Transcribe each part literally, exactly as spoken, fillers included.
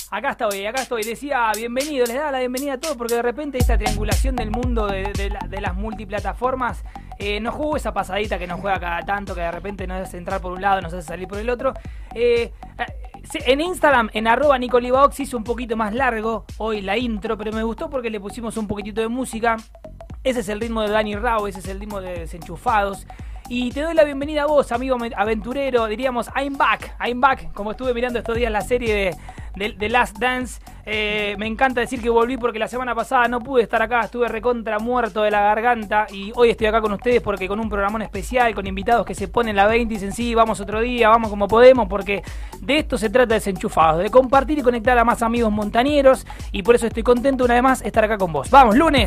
Acá estoy, acá estoy. Decía bienvenido, les daba la bienvenida a todos porque de repente esta triangulación del mundo de, de, la, de las multiplataformas eh, nos jugó esa pasadita que nos juega cada tanto, que de repente nos hace entrar por un lado, nos hace salir por el otro. Eh, en Instagram, en arroba Nicolivaox, hizo un poquito más largo hoy la intro, pero me gustó porque le pusimos un poquitito de música. Ese es el ritmo de Dani Rao, ese es el ritmo de Desenchufados. Y te doy la bienvenida a vos, amigo aventurero, diríamos I'm back, I'm back, como estuve mirando estos días la serie de, de, de Last Dance. Eh, me encanta decir que volví porque la semana pasada no pude estar acá, estuve recontra muerto de la garganta y hoy estoy acá con ustedes porque con un programón especial, con invitados que se ponen la veinte y dicen sí, vamos otro día, vamos como podemos, porque de esto se trata Desenchufados, de compartir y conectar a más amigos montañeros, y por eso estoy contento una vez más estar acá con vos. ¡Vamos, lunes!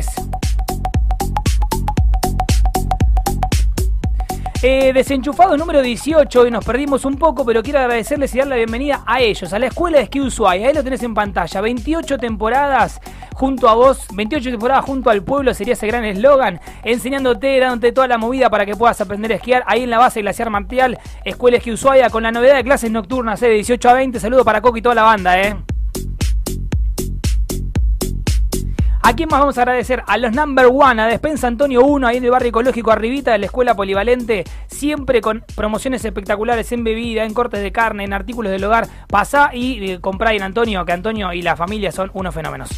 Eh, Desenchufado número dieciocho, y nos perdimos un poco, pero quiero agradecerles y dar la bienvenida a ellos, a la Escuela de Esquí Ushuaia. Ahí lo tenés en pantalla, veintiocho temporadas junto a vos, veintiocho temporadas junto al pueblo, sería ese gran eslogan, enseñándote, dándote toda la movida para que puedas aprender a esquiar, ahí en la base Glaciar Martial, Escuela de Esquí Ushuaia, con la novedad de clases nocturnas, eh, de dieciocho a veinte, saludo para Coco y toda la banda, eh. ¿A quién más vamos a agradecer? A los number one, a Despensa Antonio uno, ahí en el barrio ecológico arribita de la escuela polivalente, siempre con promociones espectaculares en bebida, en cortes de carne, en artículos del hogar. Pasá y eh, comprá en Antonio, que Antonio y la familia son unos fenómenos.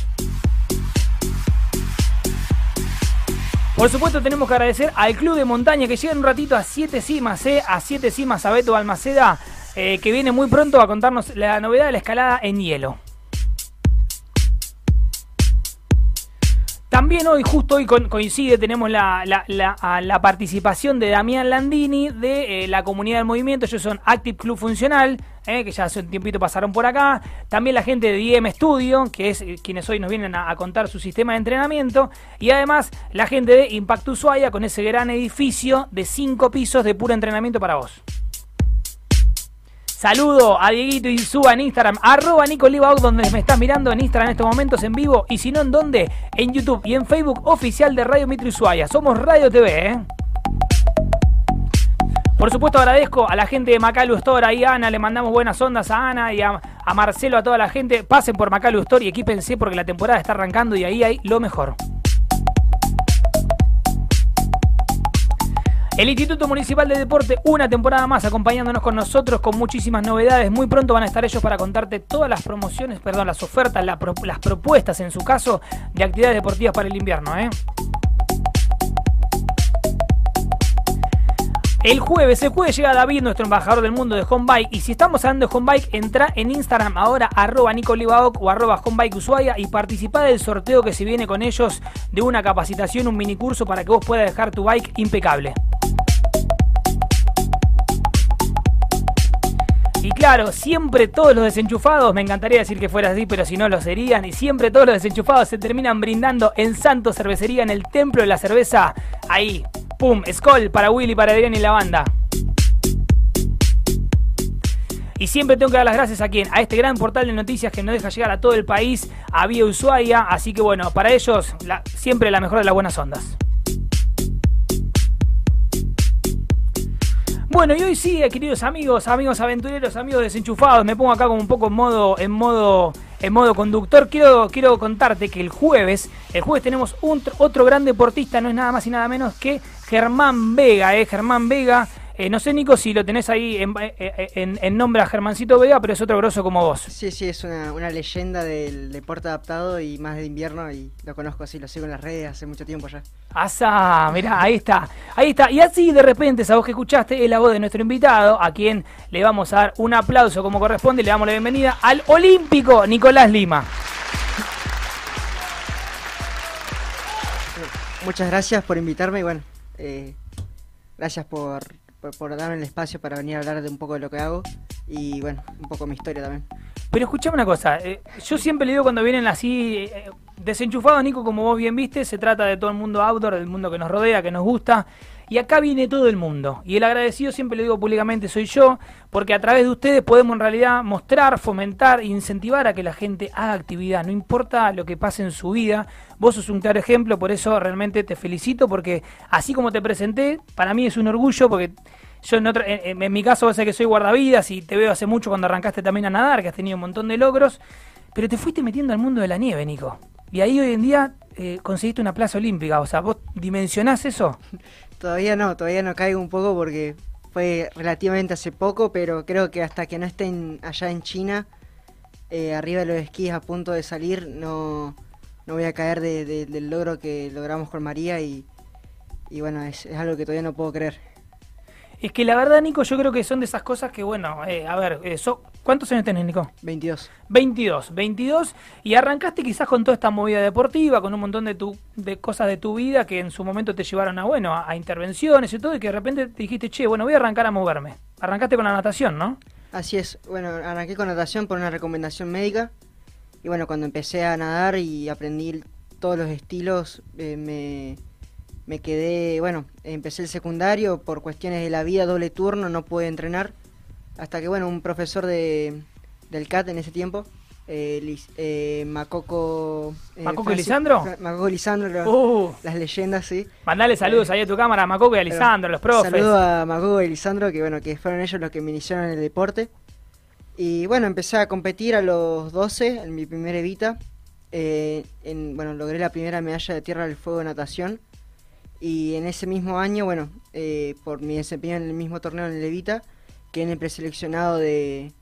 Por supuesto tenemos que agradecer al Club de Montaña, que llega en un ratito a Siete Cimas, eh, a Siete Cimas, a Beto Balmaceda, eh, que viene muy pronto a contarnos la novedad de la escalada en hielo. También hoy, justo hoy coincide, tenemos la, la, la, la participación de Damián Landini de eh, la comunidad del movimiento. Ellos son Active Club Funcional, eh, que ya hace un tiempito pasaron por acá. También la gente de D M Studio, que es eh, quienes hoy nos vienen a, a contar su sistema de entrenamiento. Y además la gente de Impact Ushuaia, con ese gran edificio de cinco pisos de puro entrenamiento para vos. Saludo a Dieguito y suba en Instagram, arroba Nicolivaox, donde me estás mirando en Instagram en estos momentos en vivo, y si no, ¿en dónde? En YouTube y en Facebook oficial de Radio Mitre Ushuaia. Somos Radio T V, ¿eh? Por supuesto agradezco a la gente de Macalu Store, ahí a Ana, le mandamos buenas ondas a Ana y a, a Marcelo, a toda la gente. Pasen por Macalu Store y equípense porque la temporada está arrancando y ahí hay lo mejor. El Instituto Municipal de Deporte, una temporada más acompañándonos con nosotros con muchísimas novedades. Muy pronto van a estar ellos para contarte todas las promociones, perdón, las ofertas, la pro, las propuestas en su caso de actividades deportivas para el invierno, ¿eh? El jueves, el jueves llega David, nuestro embajador del mundo de Home Bike. Y si estamos hablando de Home Bike, entra en Instagram ahora, arroba Nicolivaox o arroba Home Bike Ushuaia, y participá del sorteo que se viene con ellos de una capacitación, un minicurso para que vos puedas dejar tu bike impecable. Y claro, siempre todos los desenchufados, me encantaría decir que fuera así, pero si no lo serían, y siempre todos los desenchufados se terminan brindando en Santo Cervecería, en el templo de la cerveza. Ahí, pum, Skol para Willy, para Adrián y la banda. Y siempre tengo que dar las gracias a quien, a este gran portal de noticias que nos deja llegar a todo el país, a Vía Ushuaia, así que bueno, para ellos la, siempre la mejor de las buenas ondas. Bueno, y hoy sí, queridos amigos, amigos aventureros, amigos desenchufados, me pongo acá como un poco en modo, en modo, en modo conductor. Quiero, quiero contarte que el jueves, el jueves tenemos un, otro gran deportista, no es nada más y nada menos que Germán Vega, eh, Germán Vega. Eh, no sé, Nico, si lo tenés ahí en, en, en nombre a Germancito Vega, pero es otro grosso como vos. Sí, sí, es una, una leyenda del deporte adaptado y más de invierno, y lo conozco así, lo sigo en las redes hace mucho tiempo ya. ¡Asa! Mirá, ahí está, ahí está. Y así de repente esa voz que escuchaste es la voz de nuestro invitado, a quien le vamos a dar un aplauso como corresponde y le damos la bienvenida al olímpico Nicolás Lima. Muchas gracias por invitarme y bueno, eh, gracias por... Por, por darme el espacio para venir a hablar de un poco de lo que hago y bueno, un poco mi historia también. Pero escuchame una cosa, eh, yo siempre le digo cuando vienen así, eh, desenchufados, Nico, como vos bien viste, se trata de todo el mundo outdoor, del mundo que nos rodea, que nos gusta, y acá viene todo el mundo. Y el agradecido, siempre le digo públicamente, soy yo, porque a través de ustedes podemos en realidad mostrar, fomentar, incentivar a que la gente haga actividad, no importa lo que pase en su vida. Vos sos un claro ejemplo, por eso realmente te felicito, porque así como te presenté, para mí es un orgullo, porque yo en, otro, en, en mi caso, vos sabés que soy guardavidas y te veo hace mucho cuando arrancaste también a nadar, que has tenido un montón de logros. pero te fuiste metiendo al mundo de la nieve, Nico. Y ahí hoy en día eh, conseguiste una plaza olímpica. O sea, ¿vos dimensionás eso? Todavía no, todavía no caigo un poco porque fue relativamente hace poco, pero creo que hasta que no estén allá en China, eh, arriba de los esquís a punto de salir, no, no voy a caer de, de, del logro que logramos con María y, y bueno, es, es algo que todavía no puedo creer. Es que la verdad, Nico, yo creo que son de esas cosas que, bueno, eh, a ver, eh, so, ¿cuántos años tenés, Nico? veintidós. veintidós, veintidós, y arrancaste quizás con toda esta movida deportiva, con un montón de tu, de cosas de tu vida que en su momento te llevaron a, bueno, a, a intervenciones y todo, y que de repente te dijiste, che, bueno, voy a arrancar a moverme. Arrancaste con la natación, ¿no? Así es, bueno, arranqué con natación por una recomendación médica, y bueno, cuando empecé a nadar y aprendí todos los estilos, eh, me... Me quedé, bueno, empecé el secundario, por cuestiones de la vida, doble turno, no pude entrenar. Hasta que, bueno, un profesor de, del C A T en ese tiempo, eh, eh, Macoco... Eh, ¿Macoco y Lisandro? Macoco y Lisandro, uh. las leyendas, sí. Mandale saludos eh, ahí a tu cámara a Macoco y a Lisandro, los profes. Saludos a Macoco y Lisandro, que bueno, que fueron ellos los que me iniciaron en el deporte. Y bueno, empecé a competir a los doce, en mi primer Evita. Eh, en, bueno, logré la primera medalla de Tierra del Fuego de natación. Y en ese mismo año, bueno, eh, por mi desempeño en el mismo torneo en el Evita, quedé en el preseleccionado de,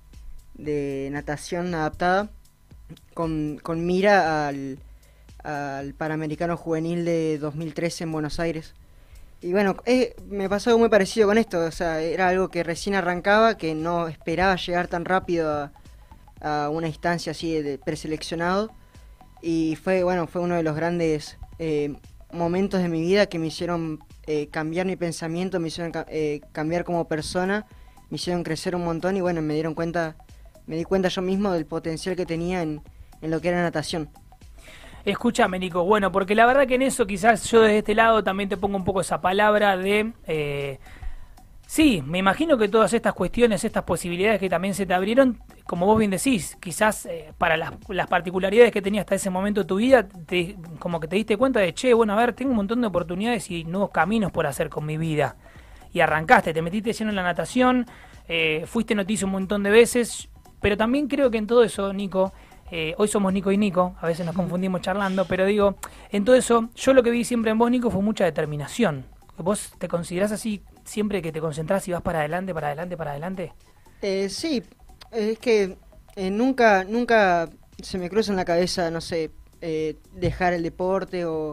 de natación adaptada con, con mira al, al Panamericano Juvenil de dos mil trece en Buenos Aires. Y bueno, eh, me pasó algo muy parecido con esto, o sea, era algo que recién arrancaba, que no esperaba llegar tan rápido a, a una instancia así de, de preseleccionado. Y fue, bueno, fue uno de los grandes... Eh, momentos de mi vida que me hicieron eh, cambiar mi pensamiento, me hicieron eh, cambiar como persona, me hicieron crecer un montón y bueno, me dieron cuenta, me di cuenta yo mismo del potencial que tenía en, en lo que era natación. Escúchame, Nico, bueno, porque la verdad que en eso quizás yo desde este lado también te pongo un poco esa palabra de... Eh, sí, me imagino que todas estas cuestiones, estas posibilidades que también se te abrieron, como vos bien decís, quizás eh, para las, las particularidades que tenías hasta ese momento de tu vida, te, como que te diste cuenta de, che, bueno, a ver, tengo un montón de oportunidades y nuevos caminos por hacer con mi vida. Y arrancaste, te metiste lleno en la natación, eh, fuiste noticia un montón de veces, pero también creo que en todo eso, Nico, eh, hoy somos Nico y Nico, a veces nos confundimos charlando, pero digo, en todo eso, yo lo que vi siempre en vos, Nico, fue mucha determinación. ¿Vos te considerás así siempre que te concentrás y vas para adelante, para adelante, para adelante? Eh, sí, es que eh, nunca nunca se me cruza en la cabeza, no sé, eh, dejar el deporte o,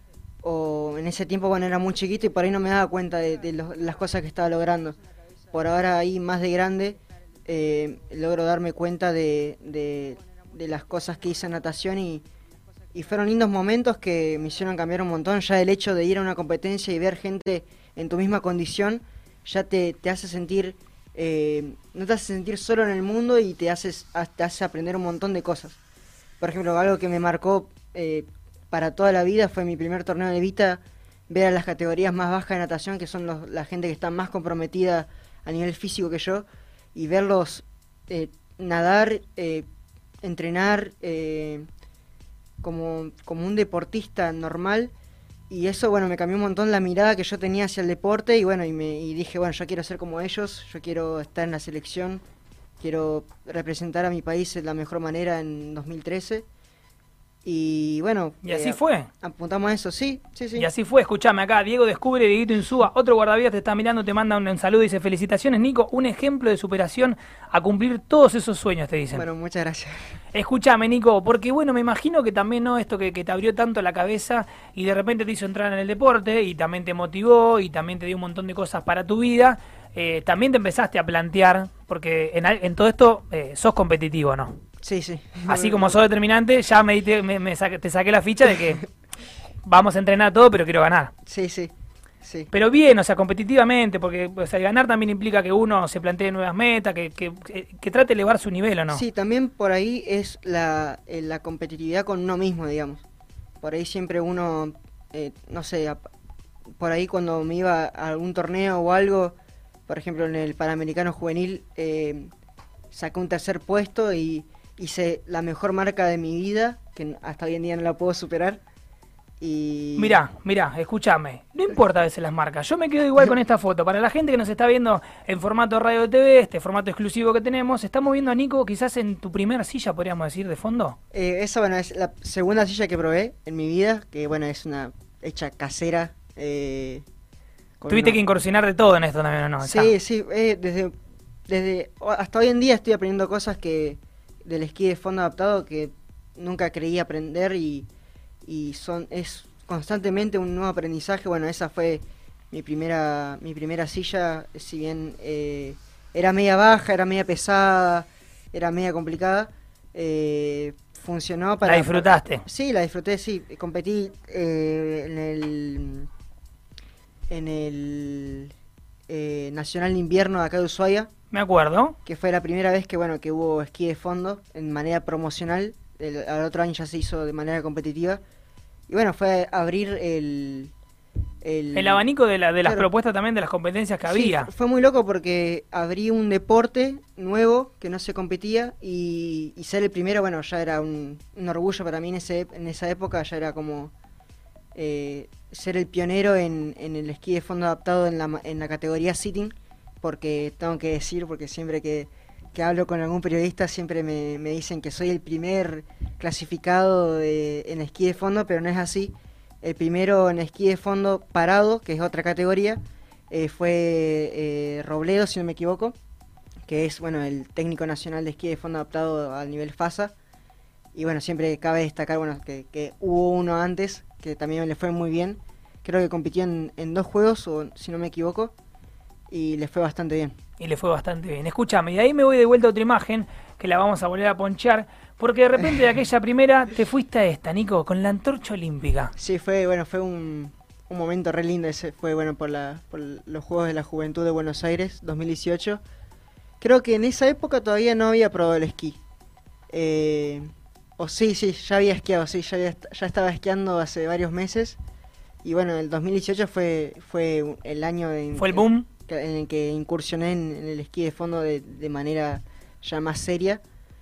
o en ese tiempo, bueno, era muy chiquito y por ahí no me daba cuenta de, de lo, las cosas que estaba logrando. Por ahora ahí más de grande eh, logro darme cuenta de, de, de las cosas que hice en natación y, y fueron lindos momentos que me hicieron cambiar un montón. Ya el hecho de ir a una competencia y ver gente en tu misma condición ya te, te hace sentir, eh, no te hace sentir solo en el mundo y te, haces, te hace aprender un montón de cosas. Por ejemplo, algo que me marcó eh, para toda la vida fue mi primer torneo de Evita, ver a las categorías más bajas de natación, que son los, la gente que está más comprometida a nivel físico que yo, y verlos eh, nadar, eh, entrenar eh, como, como un deportista normal. Y eso, bueno, me cambió un montón la mirada que yo tenía hacia el deporte y bueno, y, me, y dije, bueno, yo quiero ser como ellos, yo quiero estar en la selección, quiero representar a mi país de la mejor manera en dos mil trece. Y bueno... Y así eh, fue. Apuntamos a eso, sí, sí, sí. Y así fue, escuchame acá, Diego Descubre, Dieguito Insúa, otro guardavidas te está mirando, te manda un, un saludo y dice, felicitaciones, Nico, un ejemplo de superación a cumplir todos esos sueños, te dicen. Bueno, muchas gracias. Escuchame, Nico, porque bueno, me imagino que también, ¿no? Esto que, que te abrió tanto la cabeza y de repente te hizo entrar en el deporte y también te motivó y también te dio un montón de cosas para tu vida, eh, también te empezaste a plantear, porque en, en todo esto eh, sos competitivo, ¿no? Sí, sí. Así como sos determinante, ya me, me, me saqué, te saqué la ficha de que vamos a entrenar todo, pero quiero ganar. Sí, sí, sí. Pero bien, o sea, competitivamente, porque o sea, ganar también implica que uno se plantee nuevas metas, que, que, que, que trate de elevar su nivel, ¿o no? Sí, también por ahí es la, eh, la competitividad con uno mismo, digamos. Por ahí siempre uno, eh, no sé, a, por ahí cuando me iba a algún torneo o algo, por ejemplo en el Panamericano Juvenil, eh, saqué un tercer puesto y hice la mejor marca de mi vida, que hasta hoy en día no la puedo superar, Y... Mirá, mirá, escúchame. No importa a veces las marcas. Yo me quedo igual con esta foto. Para la gente que nos está viendo en formato radio T V, este formato exclusivo que tenemos, estamos viendo a Nico quizás en tu primera silla, podríamos decir, de fondo. Eh, esa, bueno, es la segunda silla que probé en mi vida, que bueno, es una hecha casera. Eh, Tuviste una... que incursionar de todo en esto también, ¿o no? Sí, Está. sí, eh, desde, desde hasta hoy en día estoy aprendiendo cosas que del esquí de fondo adaptado que nunca creí aprender y... y son es constantemente un nuevo aprendizaje. Bueno, esa fue mi primera mi primera silla, si bien eh, era media baja, era media pesada, era media complicada, eh, funcionó para... ¿La disfrutaste? Para, sí, la disfruté, sí. Competí eh, en el en el eh, Nacional de Invierno de acá de Ushuaia. Me acuerdo. Que fue la primera vez que bueno que hubo esquí de fondo en manera promocional. El, al otro año ya se hizo de manera competitiva. Y bueno, fue abrir el... El, el abanico de, la, de las claro. propuestas también de las competencias que sí, había. Fue muy loco porque abrí un deporte nuevo que no se competía y, y ser el primero, bueno, ya era un, un orgullo para mí en, ese, en esa época. Ya era como eh, ser el pionero en, en el esquí de fondo adaptado en la, en la categoría sitting. Porque tengo que decir, porque siempre que... que hablo con algún periodista siempre me, me dicen que soy el primer clasificado de, en esquí de fondo, pero no es así. El primero en esquí de fondo parado, que es otra categoría, eh, fue eh, Robledo, si no me equivoco, que es bueno el técnico nacional de esquí de fondo adaptado al nivel FASA. Y bueno, siempre cabe destacar bueno que, que hubo uno antes, que también le fue muy bien. Creo que compitió en, en dos juegos, o, si no me equivoco, y le fue bastante bien. Y le fue bastante bien. Escúchame, y de ahí me voy de vuelta a otra imagen, que la vamos a volver a ponchar, porque de repente de aquella primera te fuiste a esta, Nico, con la antorcha olímpica. Sí, fue bueno fue un, un momento re lindo. Ese fue bueno por, la, por los Juegos de la Juventud de Buenos Aires, dos mil dieciocho. Creo que en esa época todavía no había probado el esquí. Eh, o sí, sí, ya había esquiado, sí, ya, había, ya estaba esquiando hace varios meses. Y bueno, el dos mil dieciocho fue, fue el año de... ¿Fue el boom? En el que incursioné en, en el esquí de fondo de, de manera ya más seria.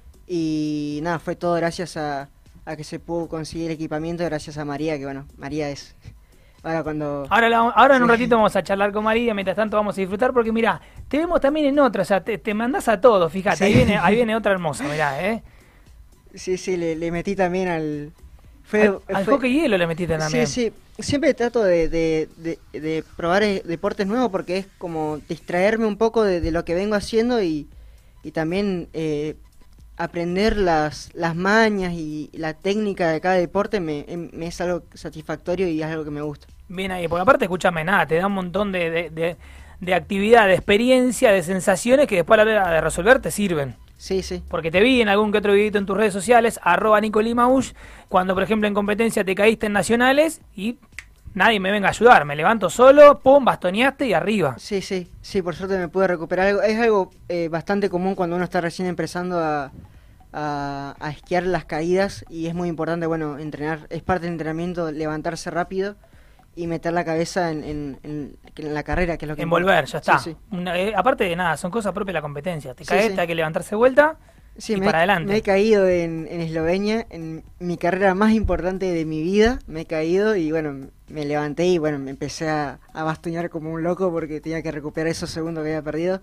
Y nada, fue todo gracias a, a que se pudo conseguir equipamiento, gracias a María, que bueno, María es... Ahora cuando... Ahora, la, ahora en un ratito vamos a charlar con María, mientras tanto vamos a disfrutar, porque mirá, te vemos también en otra, o sea, te, te mandás a todo, fíjate, sí. ahí, viene, ahí viene otra hermosa, mirá, ¿eh? Sí, sí, le, le metí también al... Fue, al, al fue, hockey hielo le metiste también. Sí, sí, siempre trato de, de, de, de probar deportes nuevos porque es como distraerme un poco de, de lo que vengo haciendo y, y también eh, aprender las, las mañas y la técnica de cada deporte me, me es algo satisfactorio y es algo que me gusta. Bien ahí, porque aparte, escúchame, nada, te da un montón de, de, de, de actividad, de experiencia, de sensaciones que después a la hora de resolver te sirven. Sí, sí. Porque te vi en algún que otro videito en tus redes sociales, arroba Nicolimaush, cuando por ejemplo en competencia te caíste en nacionales y nadie me venga a ayudar, me levanto solo, pum, bastoneaste y arriba. Sí, sí, sí, por suerte me pude recuperar algo. Es algo eh, bastante común cuando uno está recién empezando a, a, a esquiar las caídas y es muy importante, bueno, entrenar, es parte del entrenamiento, levantarse rápido y meter la cabeza en, en, en, en la carrera, que es lo que envolver, ya está. Sí, sí. Una, eh, aparte de nada, son cosas propias de la competencia. Te caes, sí, sí. te hay que levantarse de vuelta sí, y me para he, adelante. Me he caído en, en Eslovenia, en mi carrera más importante de mi vida, me he caído y bueno, me levanté y bueno, me empecé a, a bastonear como un loco porque tenía que recuperar esos segundos que había perdido.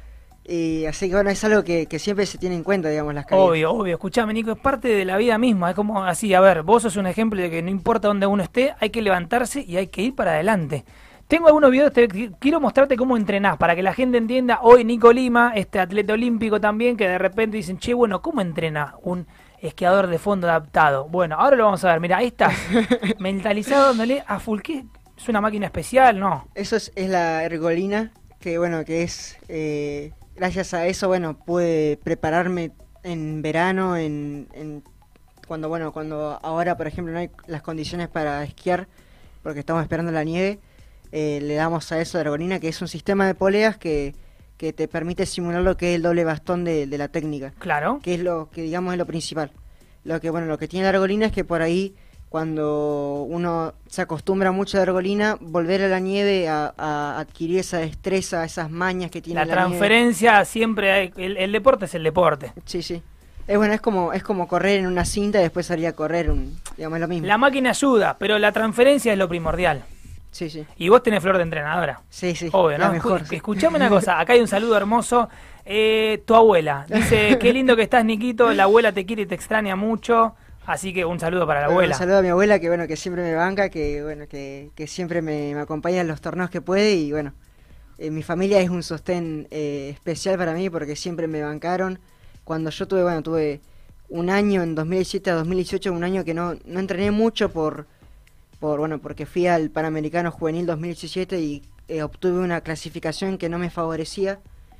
Y así que bueno, es algo que, que siempre se tiene en cuenta, digamos, las caídas. Obvio, obvio. Escuchame, Nico, es parte de la vida misma. Es como así, a ver, vos sos un ejemplo de que no importa dónde uno esté, hay que levantarse y hay que ir para adelante. Tengo algunos videos, te, quiero mostrarte cómo entrenás, para que la gente entienda. Hoy Nico Lima, este atleta olímpico también, que de repente dicen, che, bueno, ¿cómo entrena un esquiador de fondo adaptado? Bueno, ahora lo vamos a ver. Mira, ahí está, mentalizado, dándole a full. ¿Qué? ¿Es una máquina especial? No. Eso es, es la ergolina, que bueno, que es... Eh... Gracias a eso, bueno, pude prepararme en verano, en, en cuando, bueno, cuando ahora, por ejemplo, no hay las condiciones para esquiar, porque estamos esperando la nieve, eh, le damos a eso de ergonina, que es un sistema de poleas que, que te permite simular lo que es el doble bastón de, de la técnica. Claro. Que es lo que, digamos, es lo principal. Lo que, bueno, lo que tiene la ergolina es que por ahí, cuando uno se acostumbra mucho a la ergolina, volver a la nieve a, a adquirir esa destreza, esas mañas que tiene la, la transferencia nieve. Siempre hay, el, el deporte es el deporte. Sí, sí. Es bueno, es como es como correr en una cinta y después salir a correr, un, digamos, es lo mismo. La máquina ayuda, pero la transferencia es lo primordial. Sí, sí. Y vos tenés flor de entrenadora. Sí, sí. Obvio, ¿no? Mejor, Escu- Escuchame una cosa, acá hay un saludo hermoso. Eh, tu abuela dice, qué lindo que estás, Niquito, la abuela te quiere y te extraña mucho. Así que un saludo para la bueno, abuela. Un saludo a mi abuela que bueno que siempre me banca, que bueno que, que siempre me, me acompaña en los torneos que puede y bueno, eh, mi familia es un sostén eh, especial para mí porque siempre me bancaron. Cuando yo tuve, bueno, tuve un año en dos mil diecisiete a dos mil dieciocho, un año que no, no entrené mucho por, por bueno porque fui al Panamericano Juvenil dos mil diecisiete y eh, obtuve una clasificación que no me favorecía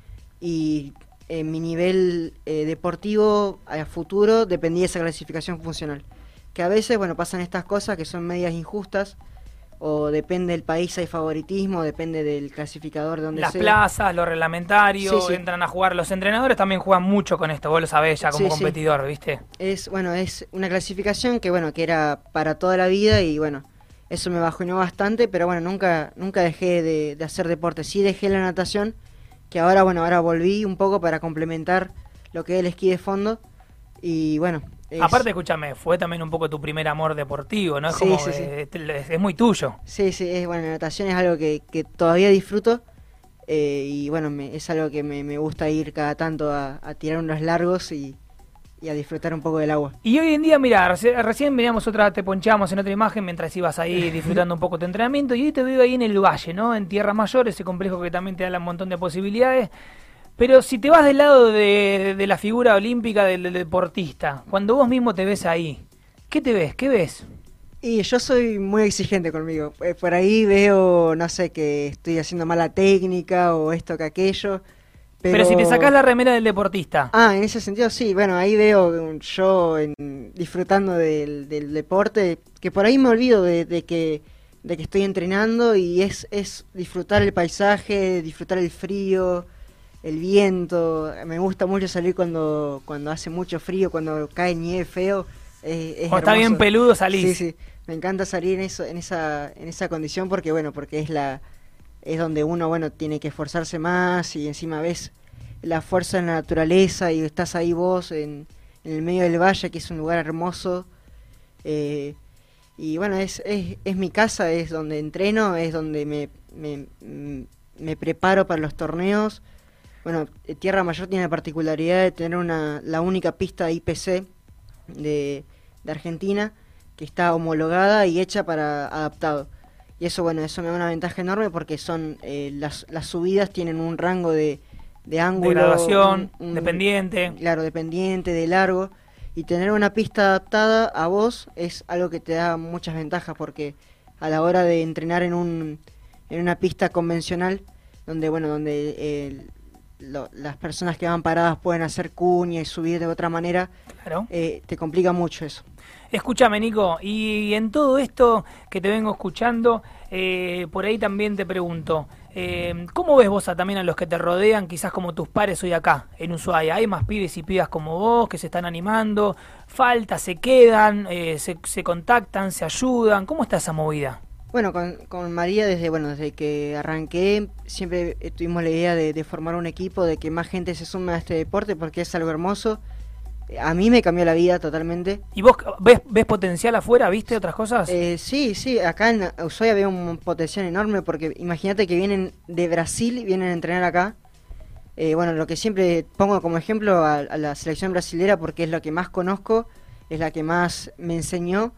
y Eh, mi nivel eh, deportivo a futuro dependía de esa clasificación funcional. Que a veces, bueno, pasan estas cosas que son medias injustas, o depende del país, hay favoritismo, depende del clasificador de donde Las sea. plazas, los reglamentarios, Sí, sí. entran a jugar. Los entrenadores también juegan mucho con esto, vos lo sabés ya como Sí, sí. competidor, ¿viste? Es, bueno, es una clasificación que, bueno, que era para toda la vida y, bueno, eso me bajonó bastante, pero, bueno, nunca nunca dejé de, de hacer deporte. Sí dejé la natación, que ahora, bueno, ahora volví un poco para complementar lo que es el esquí de fondo y bueno. Es... Aparte, escúchame, fue también un poco tu primer amor deportivo, ¿no? Es Sí, como, sí, sí. eh, es, es muy tuyo. Sí, sí, es, bueno, la natación es algo que, que todavía disfruto eh, y bueno, me, es algo que me, me gusta ir cada tanto a, a tirar unos largos y, y a disfrutar un poco del agua. Y hoy en día, mira, reci- recién veníamos otra, te ponchamos en otra imagen mientras ibas ahí disfrutando un poco tu entrenamiento y hoy te veo ahí en el Valle, ¿no? En Tierra Mayor, ese complejo que también te da un montón de posibilidades. Pero si te vas del lado de, de la figura olímpica del, del deportista, cuando vos mismo te ves ahí, ¿qué te ves? ¿Qué ves? Y yo soy muy exigente conmigo. Eh, Por ahí veo, no sé, que estoy haciendo mala técnica o esto que aquello. Pero... Pero si te sacás la remera del deportista. Ah, en ese sentido sí. Bueno, ahí veo un- yo en- disfrutando del, del deporte, que por ahí me olvido de, de que de que estoy entrenando y es, es disfrutar el paisaje, disfrutar el frío, el viento. Me gusta mucho salir cuando cuando hace mucho frío, cuando cae nieve feo. Es, es Cuando está hermoso. bien peludo salís. Sí, sí. Me encanta salir en eso, en esa, en esa condición porque bueno, porque es la, es donde uno bueno tiene que esforzarse más y encima ves la fuerza en la naturaleza y estás ahí vos en, en el medio del valle que es un lugar hermoso. Eh, y bueno, es, es, es mi casa, es donde entreno, es donde me, me, me preparo para los torneos. Bueno, Tierra Mayor tiene la particularidad de tener una la única pista I P C de, de Argentina que está homologada y hecha para adaptado. Y eso, bueno, eso me da una ventaja enorme porque son eh, las, las subidas tienen un rango de, de ángulo. De graduación, un, un, dependiente. Claro, dependiente, de largo. Y tener una pista adaptada a vos es algo que te da muchas ventajas porque a la hora de entrenar en un en una pista convencional, donde, bueno, donde... Eh, Lo, las personas que van paradas pueden hacer cuña y subir de otra manera, Claro. eh, te complica mucho eso. Escúchame, Nico, y en todo esto que te vengo escuchando, eh, por ahí también te pregunto, eh, ¿cómo ves vos a, también a los que te rodean, quizás como tus pares hoy acá, en Ushuaia? ¿Hay más pibes y pibas como vos que se están animando? ¿Falta, se quedan, eh, se, se contactan, se ayudan? ¿Cómo está esa movida? Bueno, con, con María desde bueno desde que arranqué siempre tuvimos la idea de, de formar un equipo, de que más gente se sume a este deporte porque es algo hermoso. A mí me cambió la vida totalmente. ¿Y vos ves, ves potencial afuera, viste otras cosas? Eh, sí, sí, acá en Ushuaia veo un potencial enorme porque imagínate que vienen de Brasil, vienen a entrenar acá. Eh, bueno, lo que siempre pongo como ejemplo a, a la selección brasilera porque es lo que más conozco, es la que más me enseñó.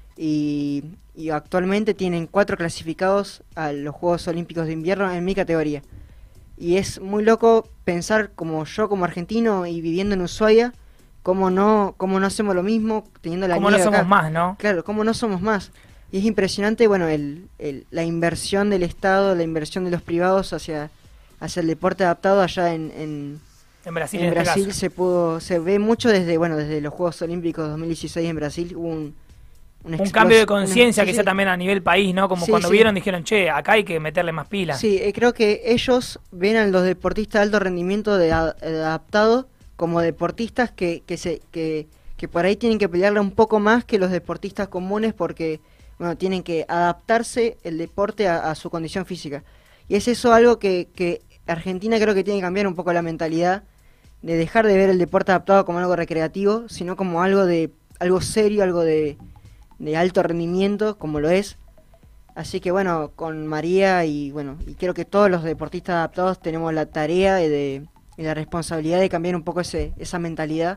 Y, y actualmente tienen cuatro clasificados a los Juegos Olímpicos de Invierno en mi categoría. Y es muy loco pensar como yo como argentino y viviendo en Ushuaia, cómo no, cómo no hacemos lo mismo teniendo la Como no nieve somos acá. más, ¿no? Claro, cómo no somos más. Y es impresionante, bueno, el, el, la inversión del Estado, la inversión de los privados hacia, hacia el deporte adaptado allá en, en, En Brasil, en en este Brasil caso. se pudo, se ve mucho desde, bueno, desde los Juegos Olímpicos dos mil dieciséis en Brasil hubo un Un explos- cambio de una- conciencia sí, quizá sí. también a nivel país, ¿no? Como Sí, cuando sí. vieron dijeron, che, acá hay que meterle más pilas. Sí, eh, creo que ellos ven a los deportistas de alto rendimiento de, a- de adaptado como deportistas que, que se que, que por ahí tienen que pelearle un poco más que los deportistas comunes porque bueno tienen que adaptarse el deporte a, a su condición física. Y es eso algo que, que Argentina creo que tiene que cambiar un poco la mentalidad de dejar de ver el deporte adaptado como algo recreativo, sino como algo de algo serio, algo de, de alto rendimiento, como lo es. Así que bueno, con María y bueno, y creo que todos los deportistas adaptados tenemos la tarea de, de, y la responsabilidad de cambiar un poco ese esa mentalidad.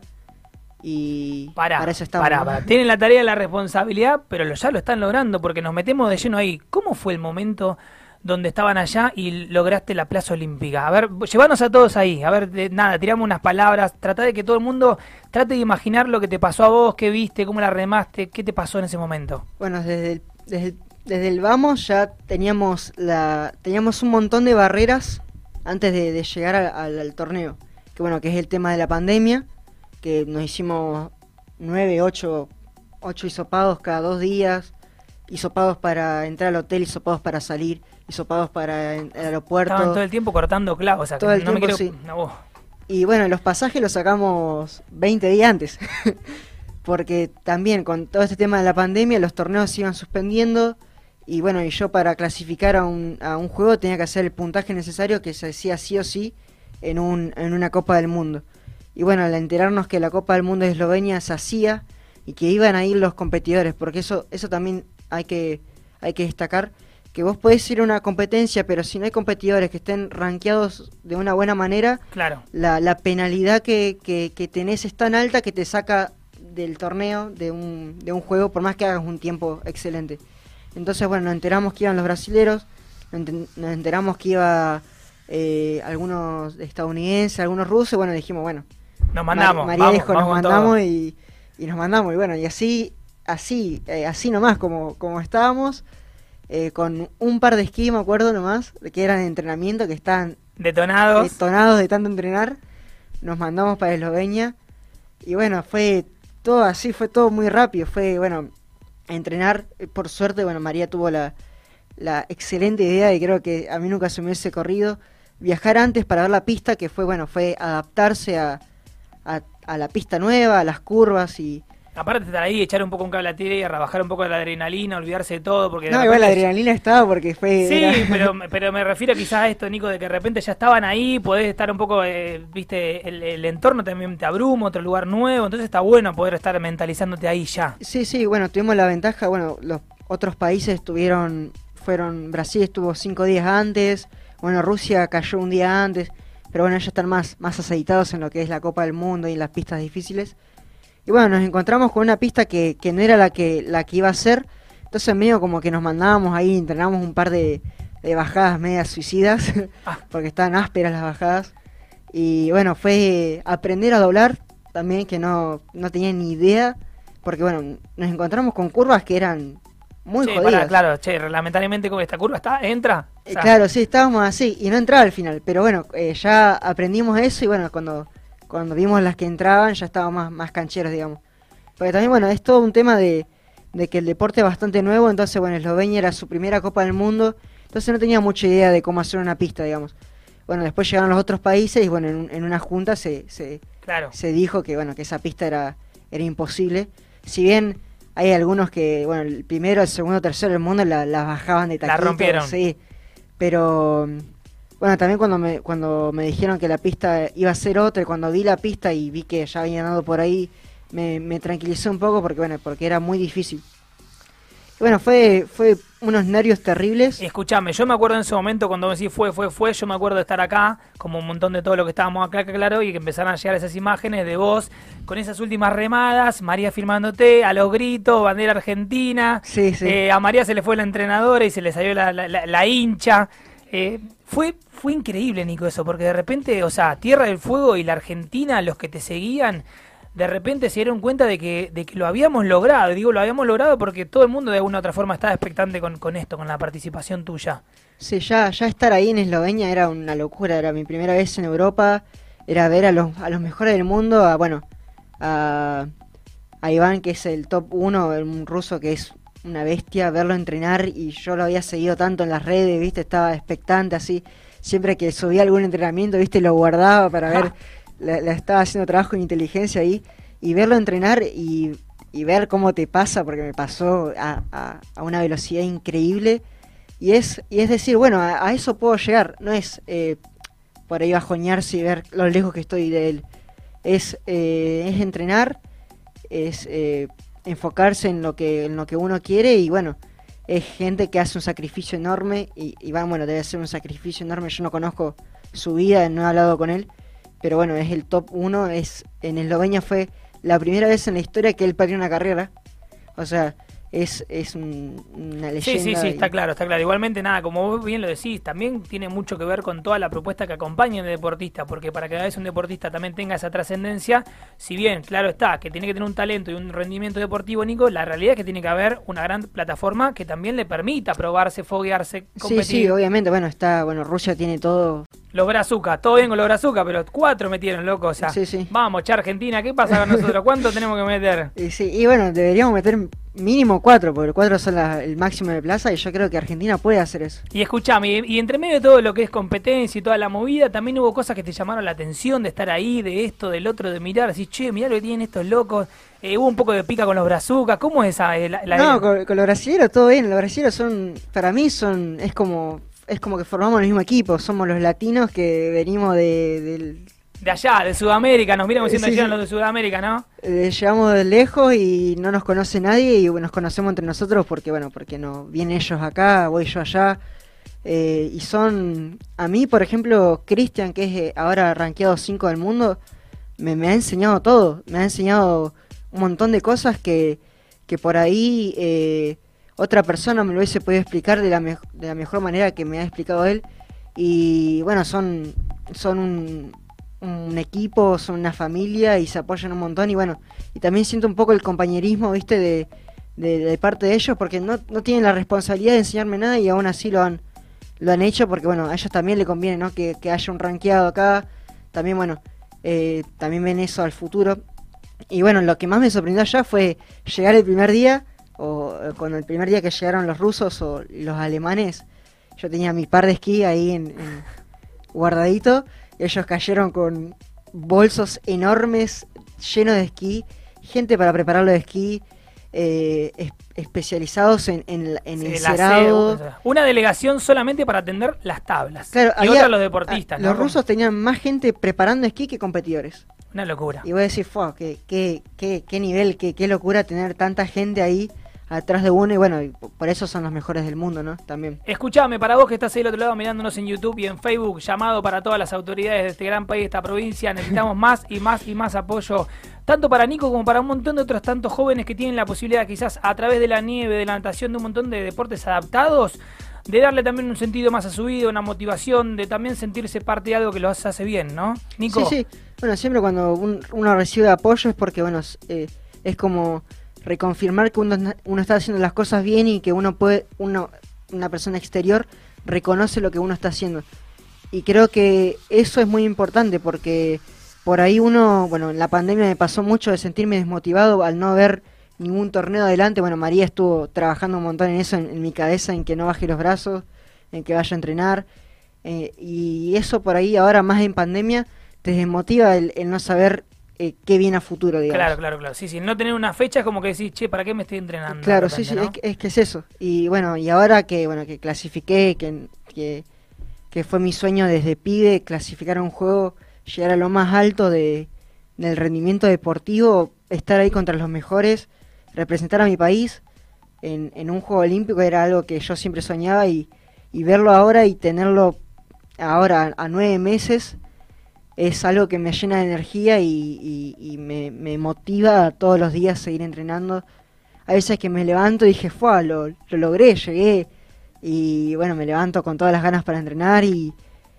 Y pará, para eso estamos. Pará, pará. Tienen la tarea y la responsabilidad, pero lo, ya lo están logrando porque nos metemos de lleno ahí. ¿Cómo fue el momento donde estaban allá y lograste la plaza olímpica? A ver, llevanos a todos ahí. A ver, de, nada, tiramos unas palabras. Trata de que todo el mundo trate de imaginar lo que te pasó a vos, qué viste, cómo la remaste, qué te pasó en ese momento. Bueno, desde el, desde el, desde el vamos ya teníamos la teníamos un montón de barreras antes de, de llegar a, al, al torneo. Que bueno, que es el tema de la pandemia, que nos hicimos nueve, ocho, ocho hisopados cada dos días, hisopados para entrar al hotel, hisopados para salir, hisopados para el aeropuerto. Estaban todo el tiempo cortando clavos, o sea, todo que el no tiempo, me quiero... sí. No, y bueno, los pasajes los sacamos veinte días antes, porque también con todo este tema de la pandemia los torneos se iban suspendiendo, y bueno, y yo para clasificar a un, a un juego tenía que hacer el puntaje necesario que se hacía sí o sí en, un, en una Copa del Mundo. Y bueno, al enterarnos que la Copa del Mundo de Eslovenia se hacía y que iban a ir los competidores, porque eso eso también hay que hay que destacar, que vos podés ir a una competencia, pero si no hay competidores que estén rankeados de una buena manera, claro, la, la penalidad que, que, que tenés es tan alta que te saca del torneo, de un, de un juego, por más que hagas un tiempo excelente. Entonces, bueno, nos enteramos que iban los brasileros, nos enteramos que iba eh, algunos estadounidenses, algunos rusos, y bueno, dijimos, bueno, nos mandamos, María vamos, dijo, vamos nos mandamos y, y nos mandamos, y bueno, y así, así, eh, así nomás como, como estábamos, eh, con un par de esquí, me acuerdo nomás, que eran de entrenamiento, que estaban detonados, detonados de tanto entrenar, nos mandamos para Eslovenia, y bueno, fue todo así, fue todo muy rápido, fue, bueno, entrenar, por suerte, bueno, María tuvo la, la excelente idea, y creo que a mí nunca se me hubiese corrido, viajar antes para ver la pista, que fue, bueno, fue adaptarse a A, a la pista nueva, a las curvas y... Aparte de estar ahí, echar un poco un cable a tierra, bajar un poco de la adrenalina, olvidarse de todo, porque... No, igual la adrenalina estaba porque fue... Sí, era... pero, pero me refiero quizás a esto, Nico, de que de repente ya estaban ahí, podés estar un poco, eh, viste, el, el entorno también te abruma, otro lugar nuevo, entonces está bueno poder estar mentalizándote ahí ya. Sí, sí, bueno, tuvimos la ventaja, bueno, los otros países tuvieron, fueron, Brasil estuvo cinco días antes, bueno, Rusia cayó un día antes... Pero bueno, ellos están más, más aceitados en lo que es la Copa del Mundo y en las pistas difíciles. Y bueno, nos encontramos con una pista que, que no era la que la que iba a ser. Entonces medio como que nos mandábamos ahí, entrenamos un par de, de bajadas medias suicidas, ah. porque estaban ásperas las bajadas. Y bueno, fue aprender a doblar también, que no, no tenía ni idea. Porque bueno, nos encontramos con curvas que eran muy che, jodidas. Para, claro, che, reglamentariamente con esta curva está, entra. O sea, claro, sí, estábamos así y no entraba al final, pero bueno, eh, ya aprendimos eso y bueno, cuando cuando vimos las que entraban ya estábamos más, más cancheros, digamos. Porque también, bueno, es todo un tema de, de que el deporte es bastante nuevo, entonces, bueno, Eslovenia era su primera Copa del Mundo, entonces no tenía mucha idea de cómo hacer una pista, digamos. Bueno, después llegaron los otros países y bueno, en, en una junta se se, claro. se dijo que, bueno, que esa pista era, era imposible. Si bien hay algunos que, bueno, el primero, el segundo, el tercero del mundo la, la bajaban de taquito. La rompieron. Sí. Pero bueno, también cuando me cuando me dijeron que la pista iba a ser otra, y cuando vi la pista y vi que ya habían andado por ahí, me, me tranquilicé un poco porque bueno, porque era muy difícil. Y bueno, fue fue unos nervios terribles. Escuchame, yo me acuerdo en ese momento cuando me decís fue, fue, fue, yo me acuerdo de estar acá, como un montón de todo lo que estábamos acá, claro, y que empezaron a llegar esas imágenes de vos con esas últimas remadas, María filmándote, a los gritos, bandera argentina, sí, sí. Eh, a María se le fue la entrenadora y se le salió la, la, la, la hincha. Eh, fue, fue increíble, Nico, eso, porque de repente, o sea, Tierra del Fuego y la Argentina, los que te seguían, de repente se dieron cuenta de que, de que lo habíamos logrado. Digo, lo habíamos logrado porque todo el mundo de alguna u otra forma estaba expectante con, con esto, con la participación tuya. Sí, ya, ya estar ahí en Eslovenia era una locura, era mi primera vez en Europa, era ver a los, a los mejores del mundo, a, bueno, a, a Iván, que es el top uno, un ruso que es una bestia, verlo entrenar, y yo lo había seguido tanto en las redes, viste, estaba expectante así, siempre que subía algún entrenamiento, viste, lo guardaba para ver... La, la estaba haciendo trabajo en inteligencia ahí, y verlo entrenar y, y ver cómo te pasa, porque me pasó a, a, a una velocidad increíble, y es y es decir, bueno, a, a eso puedo llegar, no es eh, por ahí bajonearse y ver lo lejos que estoy de él, es, eh, es entrenar, es eh, enfocarse en lo que en lo que uno quiere y bueno, es gente que hace un sacrificio enorme y, y va, bueno, debe ser un sacrificio enorme. Yo no conozco su vida, no he hablado con él, pero bueno, es el top uno. Es, en Eslovenia fue la primera vez en la historia que él perdió una carrera. O sea, es, es un, una leyenda. Sí, sí, sí, y... está claro, está claro. Igualmente, nada, como vos bien lo decís, también tiene mucho que ver con toda la propuesta que acompaña al deportista, porque para que a veces un deportista también tenga esa trascendencia, si bien, claro está, que tiene que tener un talento y un rendimiento deportivo, Nico, la realidad es que tiene que haber una gran plataforma que también le permita probarse, foguearse, competir. Sí, sí, obviamente, bueno, está, bueno, Rusia tiene todo... Los brazucas, todo bien con los brazucas, pero cuatro metieron, loco, o sea, sí, sí. Vamos, che, Argentina, ¿qué pasa con nosotros? ¿Cuánto tenemos que meter? Y, sí, y bueno, deberíamos meter mínimo cuatro, porque cuatro son la, el máximo de plaza y yo creo que Argentina puede hacer eso. Y escuchame, y, y entre medio de todo lo que es competencia y toda la movida, también hubo cosas que te llamaron la atención, de estar ahí, de esto, del otro, de mirar, así, che, mirá lo que tienen estos locos, eh, hubo un poco de pica con los brazucas, ¿cómo es esa? Eh, la, la no, con, con los brasileños todo bien, los brasileños son, para mí son, es como... Es como que formamos el mismo equipo, somos los latinos que venimos de... De, de allá, de Sudamérica, nos miramos diciendo sí, allá sí. los de Sudamérica, ¿no? Eh, llegamos de lejos y no nos conoce nadie y bueno, nos conocemos entre nosotros porque, bueno, porque no vienen ellos acá, voy yo allá. Eh, y son, a mí, por ejemplo, Cristian, que es eh, ahora rankeado cinco del mundo, me, me ha enseñado todo, me ha enseñado un montón de cosas que, que por ahí... Eh, otra persona me lo hubiese podido explicar de la, me de la mejor manera que me ha explicado él. Y bueno, son, son un, un equipo, son una familia y se apoyan un montón. Y bueno, y también siento un poco el compañerismo, ¿viste? De, de, de parte de ellos, porque no, no tienen la responsabilidad de enseñarme nada y aún así lo han, lo han hecho, porque bueno, a ellos también le conviene, ¿no? Que, que haya un rankeado acá. También, bueno, eh, también ven eso al futuro. Y bueno, lo que más me sorprendió allá fue llegar el primer día... o cuando el primer día que llegaron los rusos o los alemanes, yo tenía mi par de esquí ahí en, en guardadito, y ellos cayeron con bolsos enormes llenos de esquí, gente para prepararlo de esquí, eh, es, especializados en, en, en sí, encerado. O sea, una delegación solamente para atender las tablas. Claro, y otra los deportistas. A, ¿no? Los rusos tenían más gente preparando esquí que competidores. Una locura. Y voy a decir, fue qué, qué, qué, qué nivel, qué, qué locura tener tanta gente ahí atrás de uno y bueno, y por eso son los mejores del mundo, ¿no? También. Escuchame, para vos que estás ahí del otro lado mirándonos en YouTube y en Facebook, llamado para todas las autoridades de este gran país, de esta provincia, necesitamos más y más y más apoyo, tanto para Nico como para un montón de otros tantos jóvenes que tienen la posibilidad quizás a través de la nieve, de la natación, de un montón de deportes adaptados, de darle también un sentido más a su vida, una motivación, de también sentirse parte de algo que los hace bien, ¿no? Nico. Sí, sí. Bueno, siempre cuando un, uno recibe apoyo es porque, bueno, eh, es como... reconfirmar que uno, uno está haciendo las cosas bien y que uno puede, uno, una persona exterior reconoce lo que uno está haciendo. Y creo que eso es muy importante porque por ahí uno, bueno, en la pandemia me pasó mucho de sentirme desmotivado al no ver ningún torneo adelante. Bueno, María estuvo trabajando un montón en eso, en, en mi cabeza, en que no baje los brazos, en que vaya a entrenar. Eh, y eso por ahí ahora más en pandemia te desmotiva el, el no saber... Eh, qué viene a futuro, digamos. Claro, claro, claro. Sí, sí, no tener una fecha es como que decís, che, ¿para qué me estoy entrenando? Claro, repente, sí, sí, ¿no? es, que, es que es eso. Y bueno, y ahora que bueno que clasifiqué, que, que, que fue mi sueño desde pibe, clasificar a un juego, llegar a lo más alto de, del rendimiento deportivo, estar ahí contra los mejores, representar a mi país en, en un juego olímpico era algo que yo siempre soñaba y, y verlo ahora y tenerlo ahora a, a nueve meses... es algo que me llena de energía y, y, y me, me motiva todos los días a seguir entrenando. A veces que me levanto y dije, ¡fua! Lo, lo logré, llegué. Y bueno, me levanto con todas las ganas para entrenar y,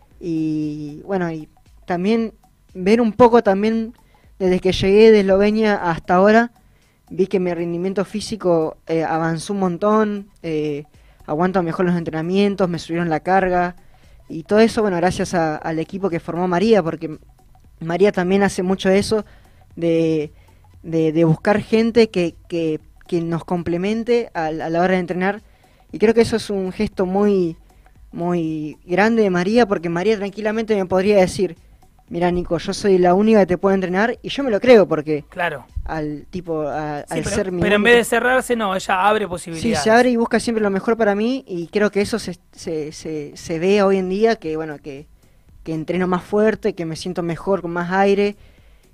y bueno, y también ver un poco también, desde que llegué de Eslovenia hasta ahora, vi que mi rendimiento físico eh, avanzó un montón, eh, aguanto mejor los entrenamientos, me subieron la carga. Y todo eso, bueno, gracias a, al equipo que formó María, porque María también hace mucho eso, de, de, de buscar gente que, que, que nos complemente a, a la hora de entrenar. Y creo que eso es un gesto muy, muy grande de María, porque María tranquilamente me podría decir, mira Nico, yo soy la única que te puede entrenar, y yo me lo creo, porque claro, al tipo a, sí, al pero, ser mi pero en única... vez de cerrarse, no, ella abre posibilidades. Sí, se abre y busca siempre lo mejor para mí, y creo que eso se, se, se, se ve hoy en día, que bueno, que, que entreno más fuerte, que me siento mejor, con más aire,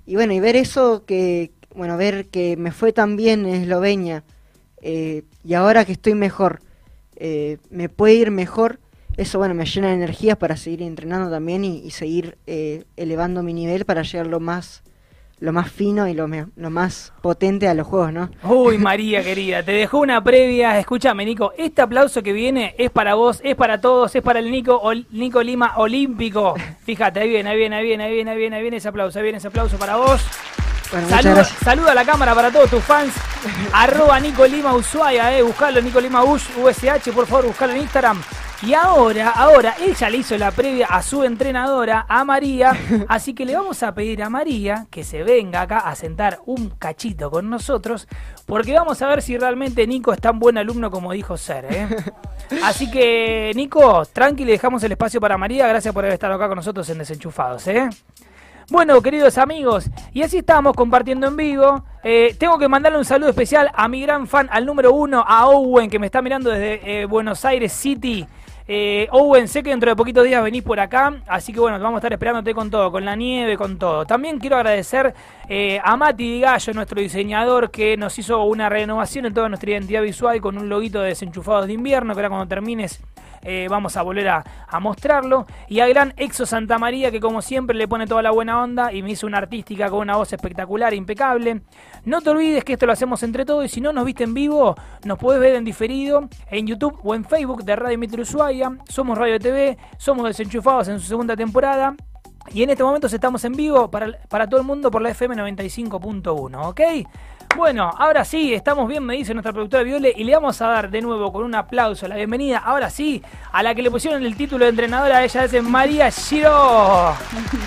y bueno, y ver eso, que bueno, ver que me fue tan bien en Eslovenia, eh, y ahora que estoy mejor, eh, me puede ir mejor, eso bueno, me llena de energías para seguir entrenando también y, y seguir eh, elevando mi nivel para llegar lo más lo más fino y lo, me, lo más potente a los juegos, ¿no? Uy, María querida, te dejó una previa. Escúchame, Nico, este aplauso que viene es para vos, es para todos, es para el Nico, Ol, Nico Lima olímpico. Fíjate, ahí viene, ahí viene, ahí viene, ahí viene, ahí viene, ahí viene ese aplauso, ahí viene ese aplauso para vos. Bueno, saluda, saluda a la cámara para todos tus fans. Arroba Nico Lima Ushuaia, eh, buscalo, Nico Lima Ush, U S H, por favor, buscalo en Instagram. Y ahora, ahora, ella le hizo la previa a su entrenadora, a María, así que le vamos a pedir a María que se venga acá a sentar un cachito con nosotros, porque vamos a ver si realmente Nico es tan buen alumno como dijo ser, ¿eh? Así que, Nico, tranqui, le dejamos el espacio para María, gracias por haber estado acá con nosotros en Desenchufados, ¿eh? Bueno, queridos amigos, y así estamos compartiendo en vivo. Eh, tengo que mandarle un saludo especial a mi gran fan, al número uno, a Owen, que me está mirando desde eh, Buenos Aires City. Eh, Owen, sé que dentro de poquitos días venís por acá, así que bueno, vamos a estar esperándote con todo, con la nieve, con todo. También quiero agradecer eh, a Mati Di Gallo, nuestro diseñador, que nos hizo una renovación en toda nuestra identidad visual con un loguito de Desenchufados de Invierno, que ahora cuando termines eh, vamos a volver a, a mostrarlo. Y a gran Exo Santa María, que como siempre le pone toda la buena onda y me hizo una artística con una voz espectacular, impecable. No te olvides que esto lo hacemos entre todos y si no nos viste en vivo, nos podés ver en diferido en YouTube o en Facebook de Radio Mitre Ushuaia. Somos Radio T V, somos Desenchufados en su segunda temporada y en este momento estamos en vivo para, para todo el mundo por la F M noventa y cinco punto uno, ¿ok? Bueno, ahora sí, estamos bien, me dice nuestra productora Viole, y le vamos a dar de nuevo con un aplauso la bienvenida, ahora sí, a la que le pusieron el título de entrenadora, ella es María Giro.